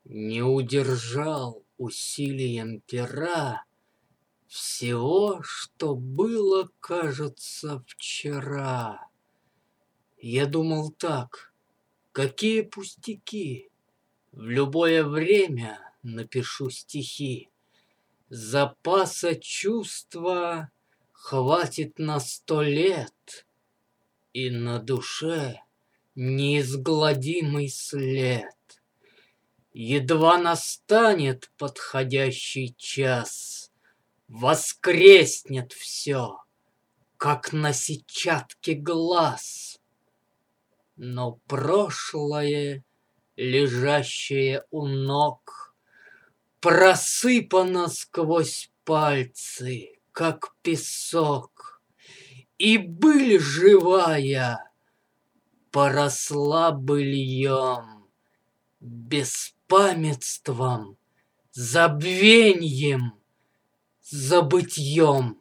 Не удержал усилием пера всего, что было, кажется, вчера. Я думал так: какие пустяки, в любое время напишу стихи. Запаса чувства хватит на 100 лет, и на душе неизгладимый след. Едва настанет подходящий час, воскреснет все, как на сетчатке глаз. Но прошлое, лежащее у ног, просыпано сквозь пальцы, как песок. И быль живая поросла быльем, беспамятством, забвеньем, забытьем.